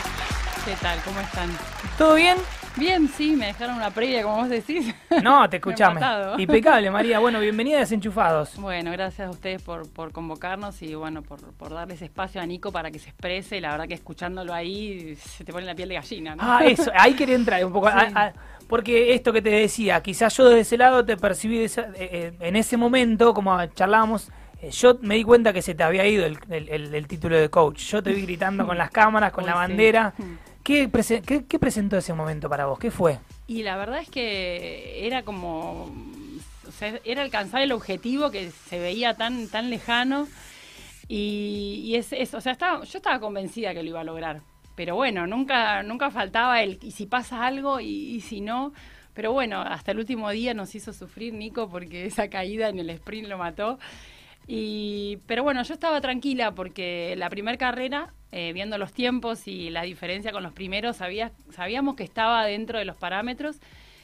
¿Qué tal? ¿Cómo están? ¿Todo bien? Bien, sí, me dejaron una previa, como vos decís. No, te escuchame. Impecable, María. Bueno, bienvenida a Desenchufados. Bueno, gracias a ustedes por, por convocarnos y bueno, por, por darles espacio a Nico para que se exprese. La verdad que escuchándolo ahí se te pone la piel de gallina, ¿no? Ah, eso, ahí quería entrar un poco. Sí. A, a, porque esto que te decía, quizás yo desde ese lado te percibí esa, eh, en ese momento, como charlábamos, eh, yo me di cuenta que se te había ido el, el, el, el título de coach. Yo te vi gritando con las cámaras, con Uy, la bandera. Sí. ¿Qué, prese qué, ¿Qué presentó ese momento para vos? ¿Qué fue? Y la verdad es que era como, o sea, era alcanzar el objetivo que se veía tan tan lejano y, y es, es, o sea, estaba, yo estaba convencida que lo iba a lograr, pero bueno, nunca nunca faltaba el y si pasa algo y, y si no, pero bueno, hasta el último día nos hizo sufrir Nico porque esa caída en el sprint lo mató. Y, pero bueno, yo estaba tranquila porque la primera carrera, eh, viendo los tiempos y la diferencia con los primeros, sabía, sabíamos que estaba dentro de los parámetros.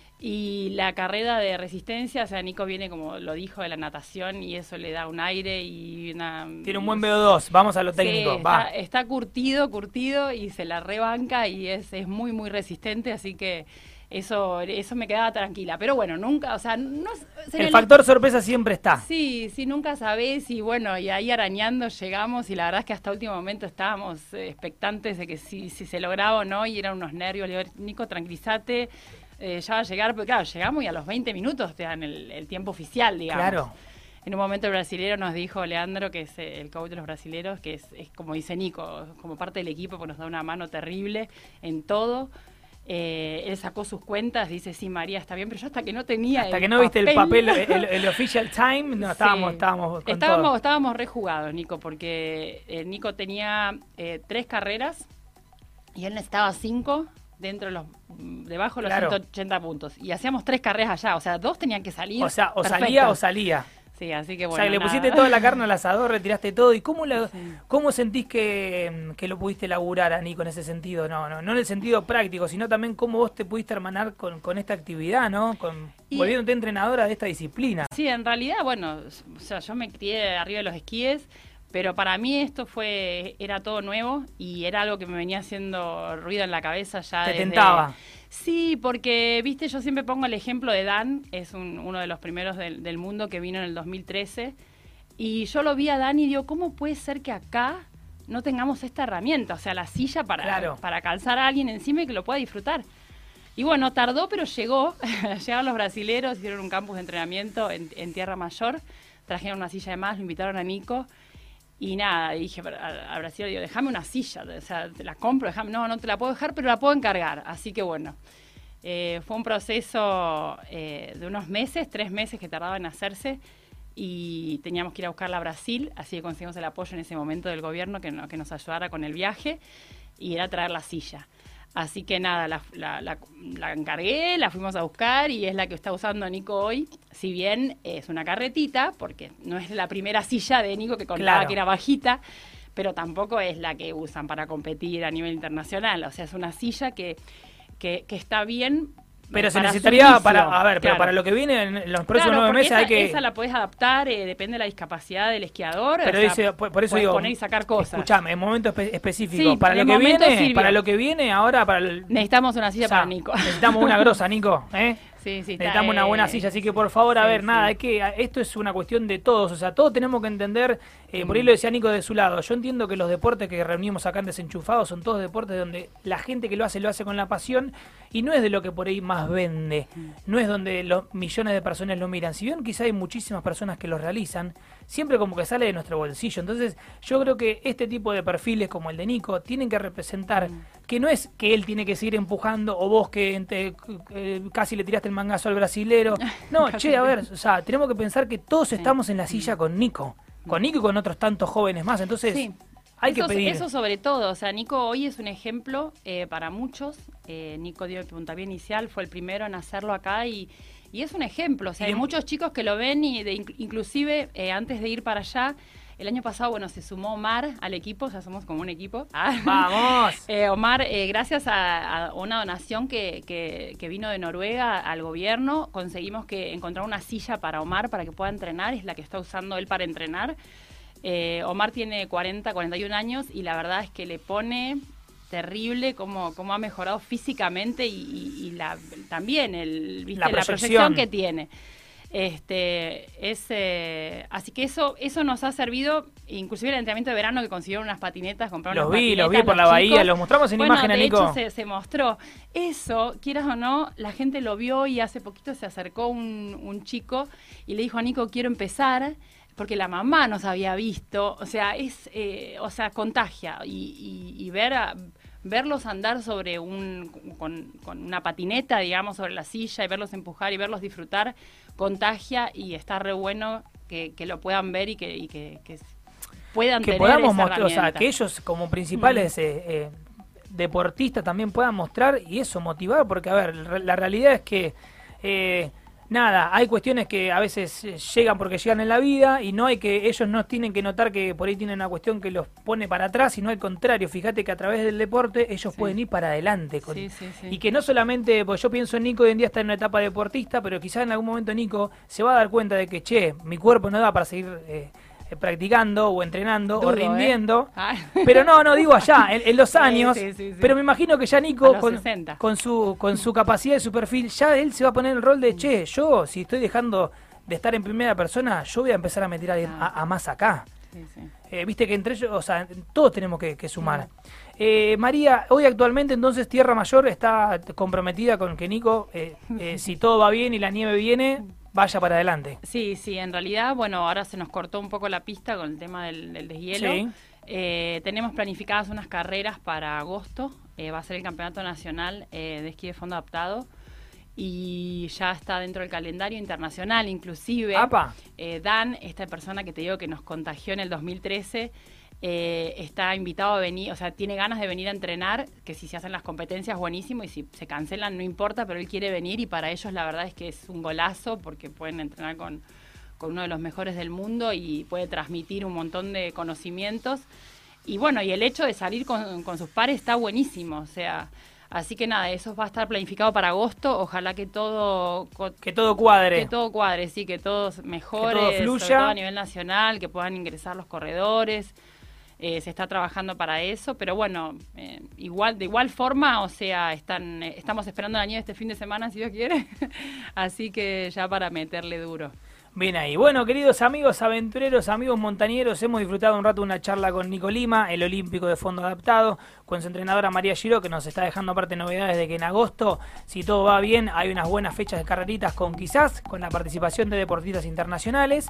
Y la carrera de resistencia, o sea, Nico viene, como lo dijo, de la natación y eso le da un aire y una... Tiene un buen V O dos, vamos a lo técnico. Sí, va. Está, está curtido, curtido y se la rebanca y es, es muy, muy resistente, así que... Eso, eso me quedaba tranquila, pero bueno, nunca, o sea, no... El factor la... sorpresa siempre está. Sí, sí, nunca sabés y bueno, y ahí arañando llegamos y la verdad es que hasta último momento estábamos eh, expectantes de que si, si se lograba o no y eran unos nervios. Le digo, Nico, tranquilízate, eh, ya va a llegar, pero claro, llegamos y a los veinte minutos te dan el, el tiempo oficial, digamos. Claro. En un momento el brasilero nos dijo, Leandro, que es el coach de los brasileros, que es, es como dice Nico, como parte del equipo, porque nos da una mano terrible en todo. Eh, él sacó sus cuentas, dice, sí, María, está bien, pero yo hasta que no tenía hasta el que no papel, viste el papel, el, el official time, no, estábamos, sí. estábamos con estábamos, todo. estábamos rejugados, Nico, porque eh, Nico tenía eh, tres carreras y él necesitaba cinco dentro de los, debajo de los claro. ciento ochenta puntos, y hacíamos tres carreras allá, o sea, dos tenían que salir. O sea, o perfecto. salía o salía. Sí, así que bueno. O sea, que le nada. pusiste toda la carne al asador, retiraste todo. ¿Y cómo, la, sí. cómo sentís que, que lo pudiste laburar a Nico en ese sentido? No, no, no en el sentido práctico, sino también cómo vos te pudiste hermanar con, con esta actividad, ¿no? Con, y, volviéndote entrenadora de esta disciplina. Sí, en realidad, bueno, o sea, yo me crié arriba de los esquíes, pero para mí esto fue, era todo nuevo y era algo que me venía haciendo ruido en la cabeza ya. Te desde, tentaba. Sí, porque, viste, yo siempre pongo el ejemplo de Dan, es un, uno de los primeros del, del mundo que vino en el dos mil trece, y yo lo vi a Dan y digo, ¿cómo puede ser que acá no tengamos esta herramienta? O sea, la silla para, claro. para calzar a alguien encima y que lo pueda disfrutar. Y bueno, tardó, pero llegó, llegaron los brasileros, hicieron un campus de entrenamiento en, en Tierra Mayor, trajeron una silla de más, lo invitaron a Nico, Y nada, dije a, a Brasil, digo, déjame una silla, o sea, te la compro, déjame, no, no te la puedo dejar, pero la puedo encargar. Así que bueno, eh, fue un proceso eh, de unos meses, tres meses que tardaba en hacerse, y teníamos que ir a buscarla a Brasil, así que conseguimos el apoyo en ese momento del gobierno que, no, que nos ayudara con el viaje, y era traer la silla. Así que nada, la, la, la, la encargué, la fuimos a buscar y es la que está usando Nico hoy. Si bien es una carretita, porque no es la primera silla de Nico que contaba claro. que era bajita, pero tampoco es la que usan para competir a nivel internacional. O sea, es una silla que, que, que está bien. Pero se necesitaría para, a ver, claro. pero para lo que viene en los próximos claro, nueve meses esa, hay que... esa la podés adaptar, eh, depende de la discapacidad del esquiador. Pero o sea, dice, por, por eso digo, poner y sacar cosas. Escuchame, en momento espe específico, sí, para lo que viene, sirvió. para lo que viene ahora, para el... necesitamos una silla o sea, para Nico. Necesitamos una grosa, Nico, ¿eh? Sí, sí, necesitamos está, una buena silla, así que por favor, a sí, ver, sí. nada, es que esto es una cuestión de todos, o sea, todos tenemos que entender, eh, mm. por ahí lo decía Nico de su lado, yo entiendo que los deportes que reunimos acá en Desenchufados son todos deportes donde la gente que lo hace, lo hace con la pasión, y no es de lo que por ahí más vende, mm. no es donde los millones de personas lo miran, si bien quizá hay muchísimas personas que lo realizan, siempre como que sale de nuestro bolsillo, entonces yo creo que este tipo de perfiles como el de Nico tienen que representar mm. que no es que él tiene que seguir empujando o vos que te, eh, casi le tiraste el mangazo al brasilero. No, che, a ver, o sea, tenemos que pensar que todos sí. estamos en la silla con Nico. Con Nico y con otros tantos jóvenes más. Entonces, sí. hay eso, que pedir. Eso sobre todo. O sea, Nico hoy es un ejemplo eh, para muchos. Eh, Nico dio el puntapié inicial, fue el primero en hacerlo acá y, y es un ejemplo. O sea, hay muchos chicos que lo ven y de, inclusive eh, antes de ir para allá, el año pasado, bueno, se sumó Omar al equipo, ya somos como un equipo. Ah. ¡Vamos! eh, Omar, eh, gracias a, a una donación que, que, que vino de Noruega al gobierno, conseguimos que encontrar una silla para Omar para que pueda entrenar, es la que está usando él para entrenar. Eh, Omar tiene cuarenta, cuarenta y un años y la verdad es que le pone terrible cómo, cómo ha mejorado físicamente y, y, y la, también el, ¿viste? La, la proyección que tiene. Este, es, eh, así que eso eso nos ha servido, inclusive el entrenamiento de verano que consiguieron unas patinetas, compraron los unas vi, patinetas. Los vi por la chicos. bahía, los mostramos en bueno, imagen a Nico. De hecho se, se mostró. Eso, quieras o no, la gente lo vio y hace poquito se acercó un, un chico y le dijo a Nico, quiero empezar, porque la mamá nos había visto, o sea, es, eh, o sea, contagia y, y, y ver a... verlos andar sobre un con, con una patineta, digamos, sobre la silla y verlos empujar y verlos disfrutar, contagia y está re bueno que, que lo puedan ver y que, y que, que puedan que tener podamos esa mostrar, o sea, herramienta. que ellos como principales mm. eh, eh, deportistas también puedan mostrar y eso, motivar, porque a ver, la realidad es que eh, nada, hay cuestiones que a veces llegan porque llegan en la vida y no hay que, ellos no tienen que notar que por ahí tienen una cuestión que los pone para atrás, sino al contrario, fíjate que a través del deporte ellos sí. pueden ir para adelante. Con, sí, sí, sí. Y que no solamente, pues yo pienso en Nico hoy en día está en una etapa deportista, pero quizás en algún momento Nico se va a dar cuenta de que, che, mi cuerpo no da para seguir... Eh, practicando o entrenando Dudo, o rindiendo, ¿eh? pero no, no digo allá, en, en los años, sí, sí, sí. pero me imagino que ya Nico con, sesenta. con su con su capacidad y su perfil, ya él se va a poner el rol de, che, yo si estoy dejando de estar en primera persona, yo voy a empezar a meter a, a, a más acá. Sí, sí. Eh, viste que entre ellos, o sea, todos tenemos que, que sumar. Sí. Eh, María, hoy actualmente entonces Tierra Mayor está comprometida con que Nico, eh, eh, si todo va bien y la nieve viene, vaya para adelante. Sí, sí, en realidad, bueno, ahora se nos cortó un poco la pista con el tema del, del deshielo. Sí. Eh, tenemos planificadas unas carreras para agosto, eh, va a ser el Campeonato Nacional eh, de Esquí de Fondo Adaptado y ya está dentro del calendario internacional, inclusive. Eh, Dan, esta persona que te digo que nos contagió en el dos mil trece, Eh, está invitado a venir, o sea, tiene ganas de venir a entrenar, que si se hacen las competencias buenísimo y si se cancelan no importa, pero él quiere venir y para ellos la verdad es que es un golazo porque pueden entrenar con, con uno de los mejores del mundo y puede transmitir un montón de conocimientos y bueno, y el hecho de salir con, con sus pares está buenísimo, o sea, así que nada, eso va a estar planificado para agosto, ojalá que todo... Que todo cuadre. Que todo cuadre, sí, que todo mejore, que todo fluya. Sobre todo a nivel nacional, que puedan ingresar los corredores. Eh, se está trabajando para eso, pero bueno, eh, igual de igual forma, o sea, están eh, estamos esperando la nieve este fin de semana, si Dios quiere, así que ya para meterle duro. Bien ahí. Bueno, queridos amigos aventureros, amigos montañeros, hemos disfrutado un rato una charla con Nico Lima, el olímpico de fondo adaptado, con su entrenadora María Giró, que nos está dejando aparte novedades de que en agosto, si todo va bien, hay unas buenas fechas de carreritas con quizás, con la participación de deportistas internacionales.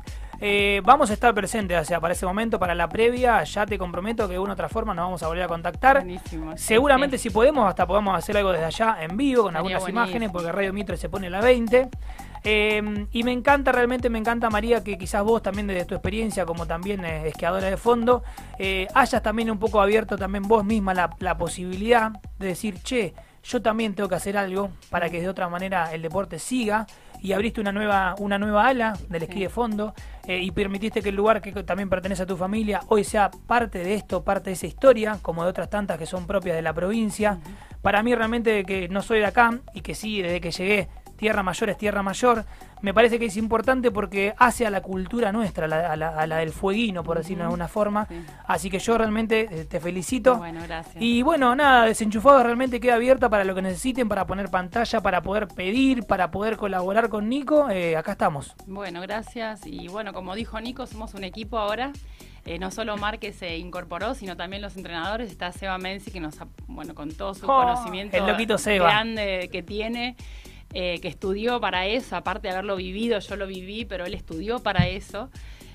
Eh, vamos a estar presentes, o sea, para ese momento, para la previa, ya te comprometo que de una u otra forma nos vamos a volver a contactar. Buenísimo. Seguramente Sí. si podemos, hasta podemos hacer algo desde allá en vivo, con Estaría algunas buenísimo. imágenes, porque Radio Mitre se pone la veinte. Eh, y me encanta, realmente me encanta, María, que quizás vos también desde tu experiencia como también eh, esquiadora de fondo, eh, hayas también un poco abierto también vos misma la, la posibilidad de decir, che, yo también tengo que hacer algo para que de otra manera el deporte siga, y abriste una nueva una nueva ala del esquí Sí. de fondo, eh, y permitiste que el lugar que también pertenece a tu familia hoy sea parte de esto, parte de esa historia, como de otras tantas que son propias de la provincia. Uh-huh. Para mí realmente, que no soy de acá y que sí, desde que llegué, Tierra Mayor es Tierra Mayor, me parece que es importante porque hace a la cultura nuestra, a la, a la, a la del fueguino, por decirlo de alguna forma. Sí. Así que yo realmente eh, te felicito. Bueno, gracias. Y bueno, nada, Desenchufados realmente queda abierta para lo que necesiten, para poner pantalla, para poder pedir, para poder colaborar con Nico. Eh, acá estamos. Bueno, gracias. Y bueno, como dijo Nico, somos un equipo ahora. Eh, no solo Mar, que se incorporó, sino también los entrenadores. Está Seba Menzi, que nos, bueno, con todo su oh, conocimiento el loquito Seba. grande que tiene, eh, que estudió para eso, aparte de haberlo vivido, yo lo viví, pero él estudió para eso.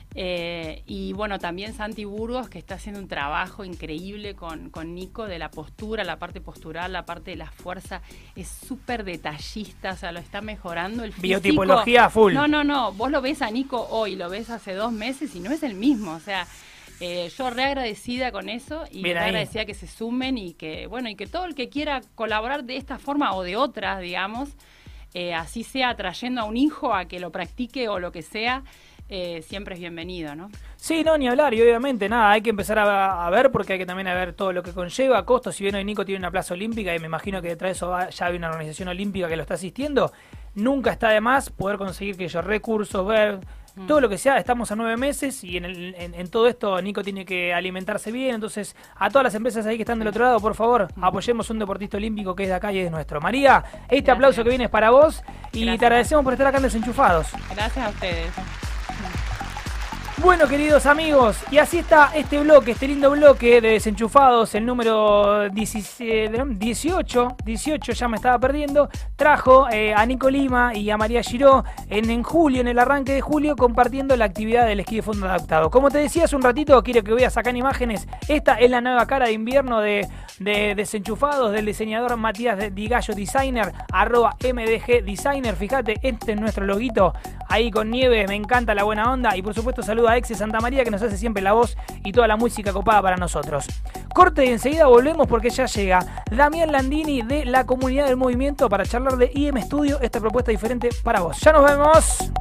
Eh, y bueno, también Santi Burgos, que está haciendo un trabajo increíble con, con Nico, de la postura, la parte postural, la parte de la fuerza. Es súper detallista, o sea, lo está mejorando el físico. Biotipología full. No, no, no, vos lo ves a Nico hoy, lo ves hace dos meses y no es el mismo, o sea... Eh, yo re agradecida con eso y re agradecida que se sumen y que, bueno, y que todo el que quiera colaborar de esta forma o de otras, digamos, eh, así sea trayendo a un hijo a que lo practique o lo que sea, eh, siempre es bienvenido, ¿no? Sí, no, ni hablar, y obviamente nada, hay que empezar a, a ver, porque hay que también a ver todo lo que conlleva, costos. Si bien hoy Nico tiene una plaza olímpica y me imagino que detrás de eso va, ya hay una organización olímpica que lo está asistiendo, nunca está de más poder conseguir que ellos recursos, ver... todo lo que sea. Estamos a nueve meses y en, el, en, en todo esto Nico tiene que alimentarse bien. Entonces, a todas las empresas ahí que están del otro lado, por favor, apoyemos un deportista olímpico que es de acá y es nuestro. María, este Gracias. Aplauso que viene es para vos y Gracias. Te agradecemos por estar acá en Desenchufados. Gracias a ustedes. Bueno, queridos amigos, y así está este bloque, este lindo bloque de Desenchufados, el número dieciocho, dieciocho, ya me estaba perdiendo, trajo eh, a Nico Lima y a María Giró en, en julio, en el arranque de julio, compartiendo la actividad del esquí de fondo adaptado. Como te decía hace un ratito, quiero que veas acá en imágenes, esta es la nueva cara de invierno de, de Desenchufados, del diseñador Matías Di Gallo Designer, arroba M D G Designer. Fíjate, este es nuestro loguito, ahí con nieve, me encanta la buena onda, y por supuesto saludo a Exe Santa María, que nos hace siempre la voz y toda la música copada para nosotros. Corte y enseguida volvemos porque ya llega Damián Landini de la Comunidad del Movimiento para charlar de I M Studio, esta propuesta diferente para vos. ¡Ya nos vemos!